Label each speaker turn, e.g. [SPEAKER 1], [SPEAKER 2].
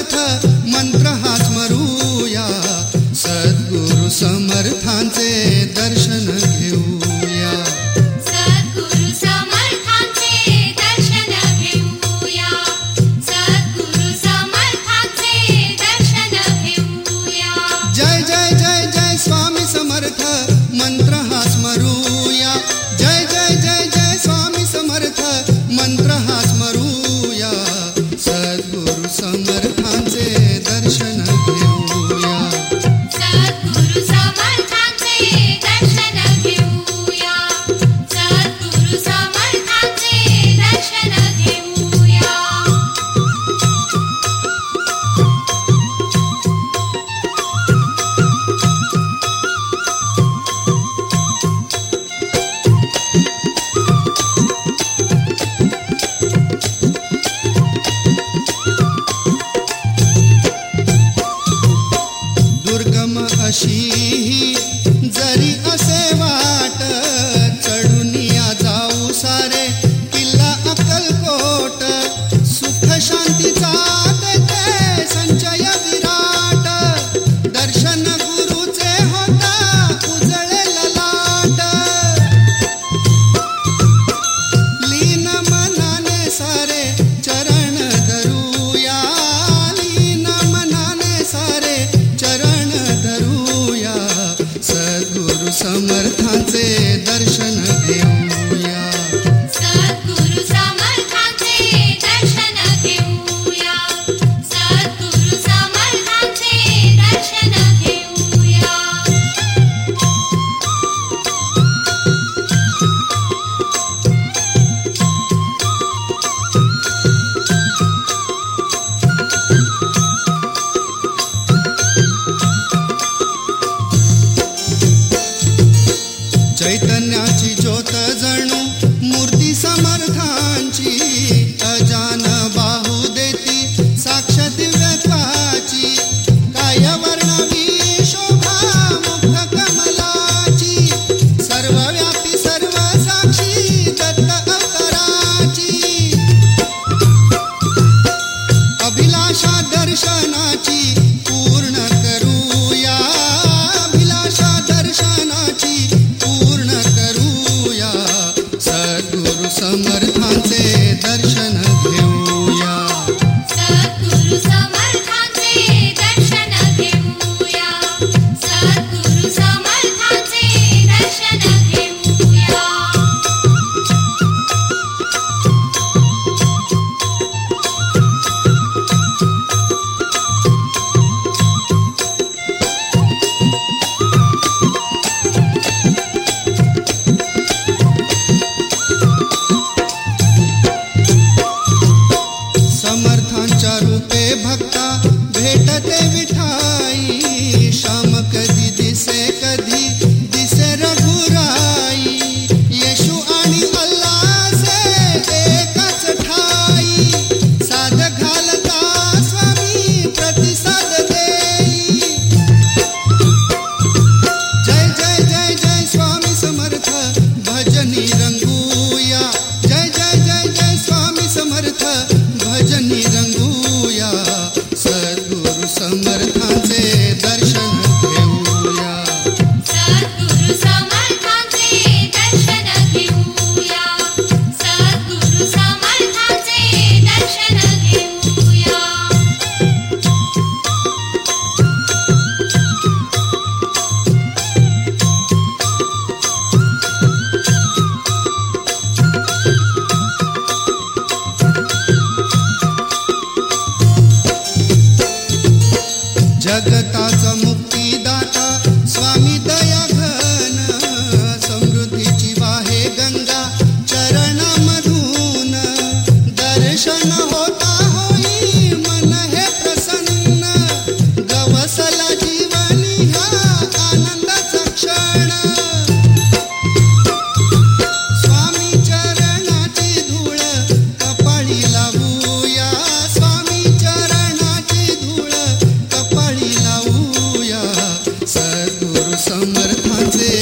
[SPEAKER 1] समर्थ मंत्र हा स्मरूया, सद्गुरु समर्थांचे दर्शन घेऊया.
[SPEAKER 2] सद्गुरु समर्थांचे दर्शन घेऊया, सद्गुरु समर्थांचे दर्शन घेऊया.
[SPEAKER 1] जय जय जय जय स्वामी समर्थ मंत्र हा स्मरूया, जय जय जय जय स्वामी समर्थ मंत्र हा स्मरूया, सद्गुरु समर्थांचे दर्शन घेऊया.
[SPEAKER 2] सद्गुरु समर्थांचे दर्शन घेऊया, सद्गुरु समर्थांचे दर्शन घेऊया. दुर्गम अशी जरी असे वाट, चढून या जाऊ सारे किल्ला अक्कलकोट. सुख शांतीचा देते संचय विराट, दर्शन गुरुचे होता उजळे ललाट. लीन मनाने सारे चरण धरूया, लीन मनाने सारे चरण धरूया, सद्गुरु समर्थांचे दर्शन घेऊया. सद्गुरु समर्थांचे दर्शन घेऊया, सद्गुरु समर्थांचे दर्शन घेऊया.
[SPEAKER 1] चैतन्याची ज्योत जणू मूर्ती समर्थांची, अजान बाहू देती साक्ष दिव्यत्वाची. काय वर्णवी शोभा मुग्ध कमलाची, सर्वव्यापी सर्व साक्षी दत्त अवताराची. अभिलाषा दर्शनाची पूर्ण करूया, अभिलाषा दर्शनाची पूर्ण करूया, सद्गुरु समर्थांचे दर्शन घेऊया.
[SPEAKER 2] सद्गुरु समर्थांचे दर्शन घेऊया, सद्गुरु समर्थांचे दर्शन घेऊया. समर्थांच्या रूपे भक्ता भेटते विठाई, श्याम कधी दिसे कधी दिसे रघुराई. येशू आणि अल्लाहचे एकाच ठाई, साध घालता स्वामी प्रतिसाद देई. जय जय जय जय स्वामी समर्थ भजनी रंगूया, जय जय जय जय स्वामी समर्थ भजनी रंगूया, सद्गुरु समर्थांचे दर्शन घेऊया. सद्गुरु समर्थांचे दर्शन घेऊया, सद्गुरु समर्थांचे दर्शन घेऊया.
[SPEAKER 1] जगताचा मुक्तिदाता स्वामी दया घन, समृद्धीची वाहे गंगा चरणामधून. दर्शन होता होई मन हे प्रसन्न, गवसला जीवनी हा आनंदाचा क्षण. स्वामी चरणाची धूळ कपाळी लावूया, स्वामी चरणाची धूळ कपाळी लावूया, सद्गुरु समर्थांचे